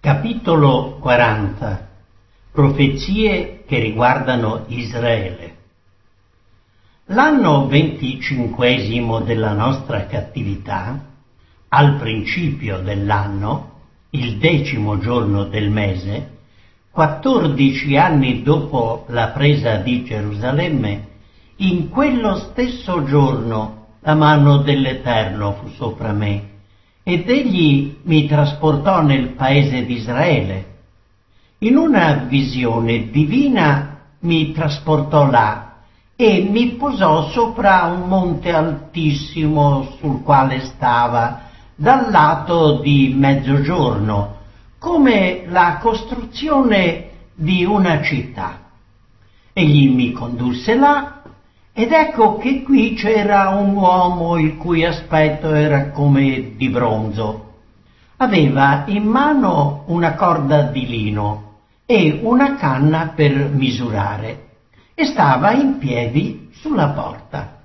Capitolo 40. Profezie che riguardano Israele. L'anno 25 della nostra cattività, al principio dell'anno, il 10° giorno del mese, 14 anni dopo la presa di Gerusalemme, in quello stesso giorno la mano dell'Eterno fu sopra me, ed egli mi trasportò nel paese d'Israele. In una visione divina mi trasportò là e mi posò sopra un monte altissimo sul quale stava dal lato di mezzogiorno, come la costruzione di una città. Egli mi condusse là, ed ecco che qui c'era un uomo il cui aspetto era come di bronzo. Aveva in mano una corda di lino e una canna per misurare, e stava in piedi sulla porta.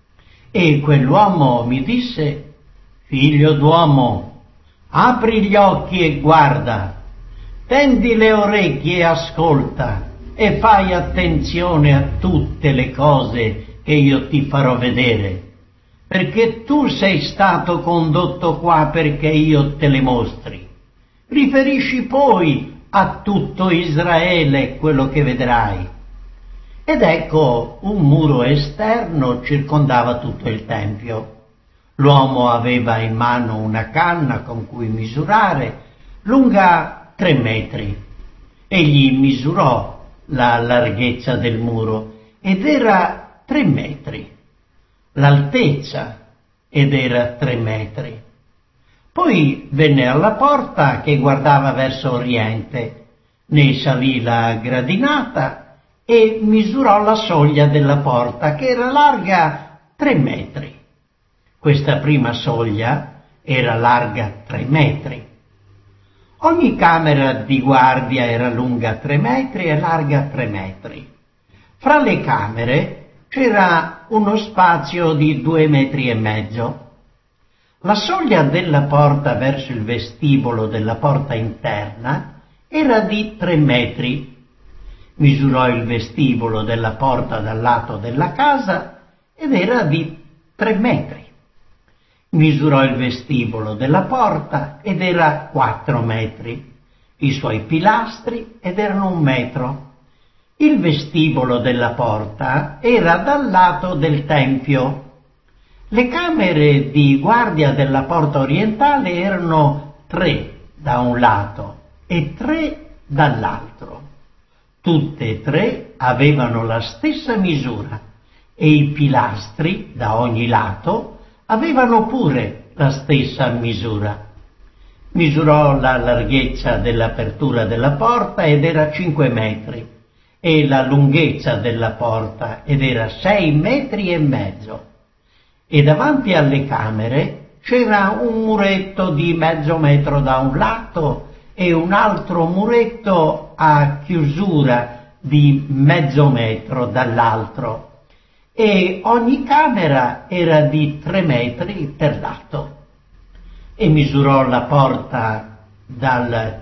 E quell'uomo mi disse: «Figlio d'uomo, apri gli occhi e guarda, tendi le orecchie e ascolta, e fai attenzione a tutte le cose che io ti farò vedere, perché tu sei stato condotto qua perché io te le mostri. Riferisci poi a tutto Israele quello che vedrai». Ed ecco, un muro esterno circondava tutto il tempio. L'uomo aveva in mano una canna con cui misurare, lunga 3 metri. Egli misurò la larghezza del muro, ed era 3 metri, l'altezza, ed era 3 metri. Poi venne alla porta che guardava verso oriente, ne salì la gradinata e misurò la soglia della porta, che era larga 3 metri. Questa prima soglia era larga 3 metri. Ogni camera di guardia era lunga 3 metri e larga 3 metri. Fra le camere c'era uno spazio di 2,5 metri. La soglia della porta verso il vestibolo della porta interna era di 3 metri. Misurò il vestibolo della porta dal lato della casa ed era di 3 metri. Misurò il vestibolo della porta ed era 4 metri, i suoi pilastri ed erano 1 metro. Il vestibolo della porta era dal lato del tempio. Le camere di guardia della porta orientale erano 3 da un lato e 3 dall'altro. Tutte e 3 avevano la stessa misura e i pilastri da ogni lato avevano pure la stessa misura. Misurò la larghezza dell'apertura della porta ed era 5 metri, e la lunghezza della porta ed era 6,5 metri. E davanti alle camere c'era un muretto di 0,5 metro da un lato e un altro muretto a chiusura di 0,5 metro dall'altro. E ogni camera era di 3 metri per lato. E misurò la porta dal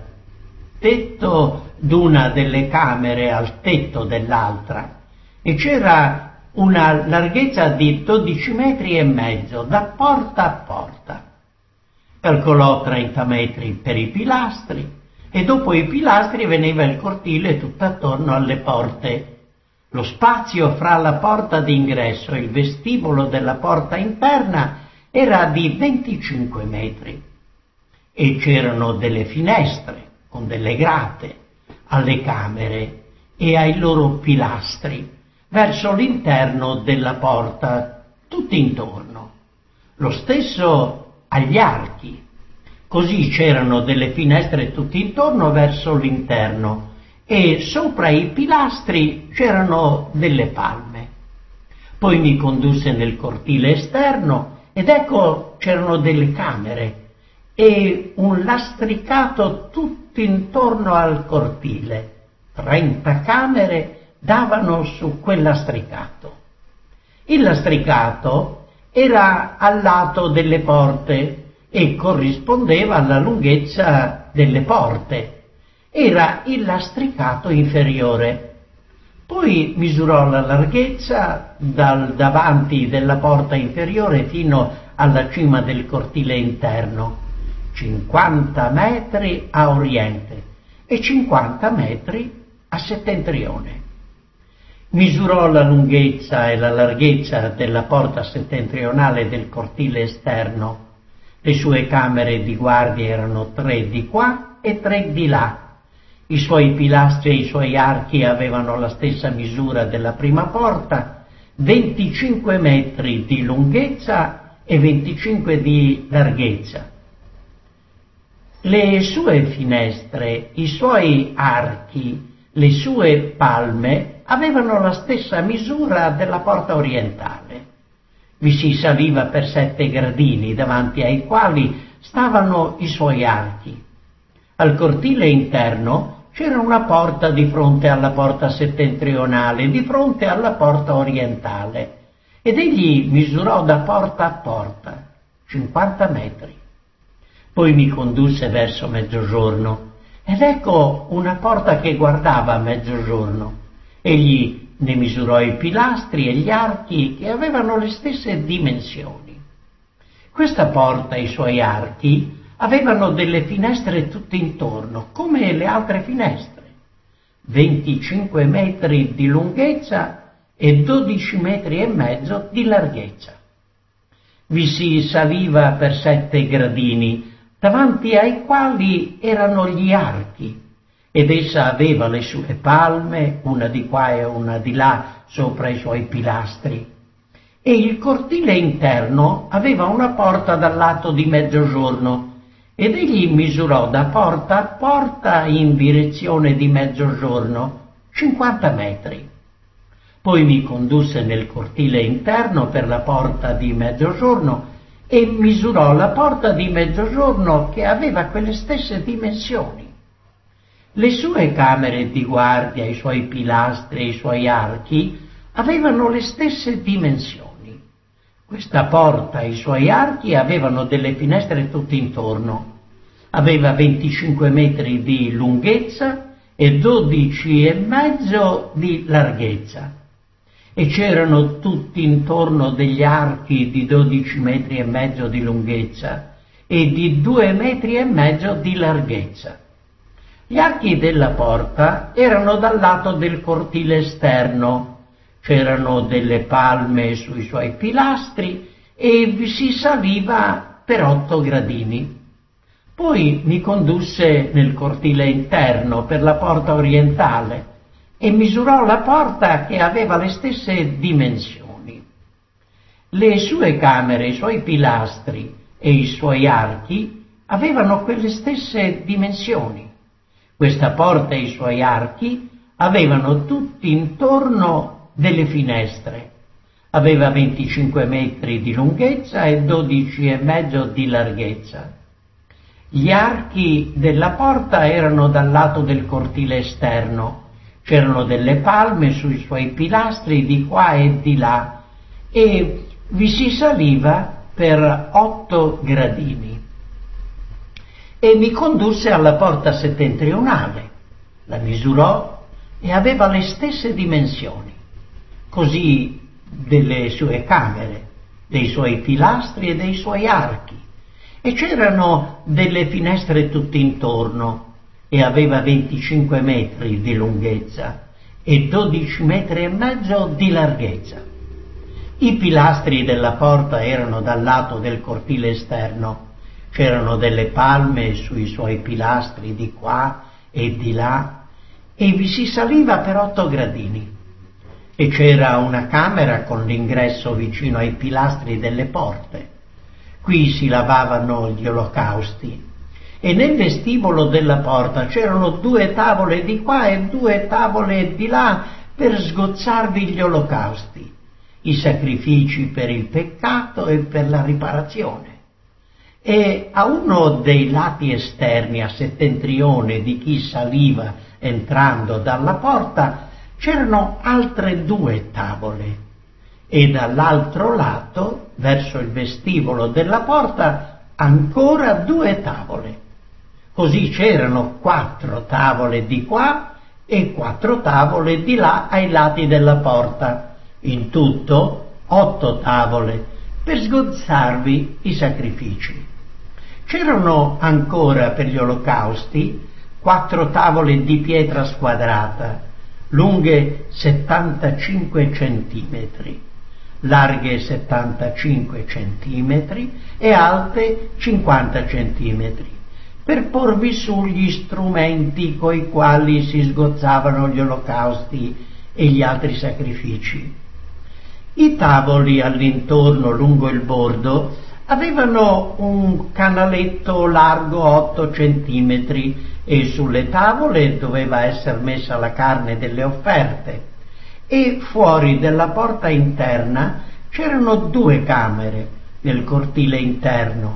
tetto d'una delle camere al tetto dell'altra, e c'era una larghezza di 12,5 metri da porta a porta. Calcolò 30 metri per i pilastri, e dopo i pilastri veniva il cortile tutto attorno alle porte. Lo spazio fra la porta d'ingresso e il vestibolo della porta interna era di 25 metri. E c'erano delle finestre con delle grate alle camere e ai loro pilastri verso l'interno della porta, tutti intorno. Lo stesso agli archi. Così c'erano delle finestre tutti intorno verso l'interno, e sopra i pilastri c'erano delle palme. Poi mi condusse nel cortile esterno, ed ecco c'erano delle camere e un lastricato tutto intorno al cortile. 30 camere davano su quel lastricato. Il lastricato era al lato delle porte e corrispondeva alla lunghezza delle porte. Era il lastricato inferiore. Poi misurò la larghezza dal davanti della porta inferiore fino alla cima del cortile interno, 50 metri a oriente e 50 metri a settentrione. Misurò la lunghezza e la larghezza della porta settentrionale del cortile esterno. Le sue camere di guardia erano 3 di qua e 3 di là. I suoi pilastri e i suoi archi avevano la stessa misura della prima porta, 25 metri di lunghezza e 25 di larghezza. Le sue finestre, i suoi archi, le sue palme avevano la stessa misura della porta orientale. Vi si saliva per 7 gradini davanti ai quali stavano i suoi archi. Al cortile interno c'era una porta di fronte alla porta settentrionale, di fronte alla porta orientale, ed egli misurò da porta a porta, 50 metri. Poi mi condusse verso mezzogiorno, ed ecco una porta che guardava a mezzogiorno. Egli ne misurò i pilastri e gli archi che avevano le stesse dimensioni. Questa porta e i suoi archi avevano delle finestre tutte intorno, come le altre finestre, 25 metri di lunghezza e 12 metri e mezzo di larghezza. Vi si saliva per 7 gradini, davanti ai quali erano gli archi, ed essa aveva le sue palme, una di qua e una di là, sopra i suoi pilastri. E il cortile interno aveva una porta dal lato di mezzogiorno, ed egli misurò da porta a porta in direzione di mezzogiorno 50 metri. Poi mi condusse nel cortile interno per la porta di mezzogiorno e misurò la porta di mezzogiorno che aveva quelle stesse dimensioni. Le sue camere di guardia, i suoi pilastri e i suoi archi avevano le stesse dimensioni. Questa porta e i suoi archi avevano delle finestre tutte intorno. Aveva 25 metri di lunghezza e 12 e mezzo di larghezza. E c'erano tutti intorno degli archi di 12 metri e mezzo di lunghezza e di 2 metri e mezzo di larghezza. Gli archi della porta erano dal lato del cortile esterno. C'erano delle palme sui suoi pilastri e vi si saliva per 8 gradini. Poi mi condusse nel cortile interno per la porta orientale e misurò la porta che aveva le stesse dimensioni. Le sue camere, i suoi pilastri e i suoi archi avevano quelle stesse dimensioni. Questa porta e i suoi archi avevano tutti intorno delle finestre. Aveva 25 metri di lunghezza e 12 e mezzo di larghezza. Gli archi della porta erano dal lato del cortile esterno. C'erano delle palme sui suoi pilastri di qua e di là e vi si saliva per 8 gradini. E mi condusse alla porta settentrionale, la misurò e aveva le stesse dimensioni, così delle sue camere, dei suoi pilastri e dei suoi archi, e c'erano delle finestre tutte intorno, e aveva 25 metri di lunghezza e 12 metri e mezzo di larghezza. I pilastri della porta erano dal lato del cortile esterno. C'erano delle palme sui suoi pilastri di qua e di là e vi si saliva per 8 gradini. E c'era una camera con l'ingresso vicino ai pilastri delle porte. Qui si lavavano gli olocausti. E nel vestibolo della porta c'erano 2 tavole di qua e 2 tavole di là per sgozzarvi gli olocausti, i sacrifici per il peccato e per la riparazione. E a uno dei lati esterni, a settentrione di chi saliva entrando dalla porta, c'erano altre 2 tavole, e dall'altro lato, verso il vestibolo della porta, ancora 2 tavole. Così c'erano 4 tavole di qua e 4 tavole di là ai lati della porta. In tutto 8 tavole per sgozzarvi i sacrifici. C'erano ancora per gli olocausti 4 tavole di pietra squadrata, lunghe 75 centimetri, larghe 75 centimetri e alte 50 centimetri, per porvi su gli strumenti coi quali si sgozzavano gli olocausti e gli altri sacrifici. I tavoli all'intorno, lungo il bordo, avevano un canaletto largo 8 centimetri e sulle tavole doveva essere messa la carne delle offerte, e fuori della porta interna c'erano 2 camere nel cortile interno.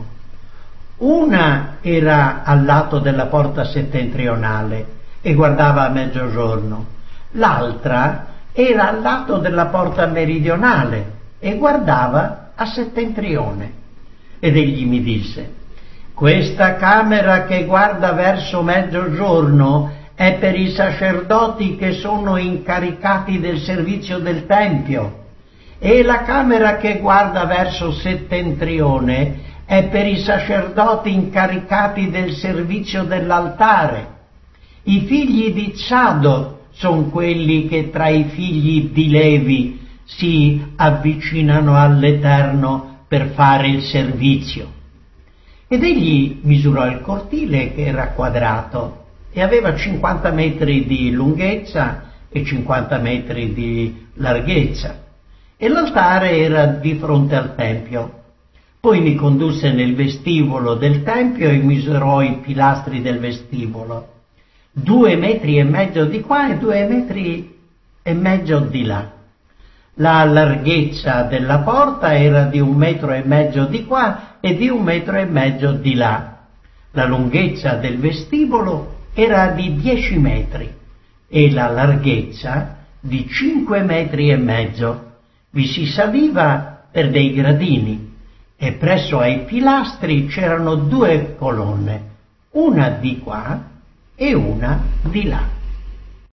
Una era al lato della porta settentrionale e guardava a mezzogiorno, l'altra era al lato della porta meridionale e guardava a settentrione. Ed egli mi disse: questa camera che guarda verso mezzogiorno è per i sacerdoti che sono incaricati del servizio del Tempio, e la camera che guarda verso settentrione è per i sacerdoti incaricati del servizio dell'altare. I figli di Zadok sono quelli che tra i figli di Levi si avvicinano all'Eterno per fare il servizio. Ed egli misurò il cortile, che era quadrato e aveva 50 metri di lunghezza e 50 metri di larghezza, e l'altare era di fronte al Tempio. Poi mi condusse nel vestibolo del Tempio e misurò i pilastri del vestibolo, 2,5 metri di qua e 2,5 metri di là. La larghezza della porta era di 1,5 metri di qua e di 1,5 metri di là. La lunghezza del vestibolo era di 10 metri e la larghezza di 5,5 metri. Vi si saliva per dei gradini e presso ai pilastri c'erano 2 colonne, una di qua e una di là.